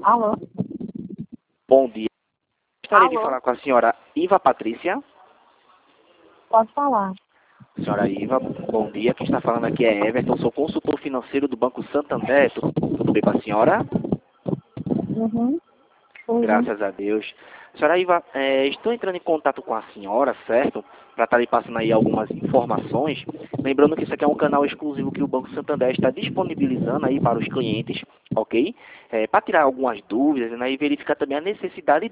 Alô? Bom dia. Gostaria de Alô? falar com a senhora Iva Patrícia. Pode falar. Senhora Iva, bom dia. Quem está falando aqui é Everton, sou consultor financeiro do Banco Santander. Tudo bem com a senhora? Uhum. Tudo. Graças a Deus. Senhora Iva, estou entrando em contato com a senhora, certo? Para estar lhe passando aí algumas informações. Lembrando que isso aqui é um canal exclusivo que o Banco Santander está disponibilizando aí para os clientes, ok? Para tirar algumas dúvidas, né, e verificar também a necessidade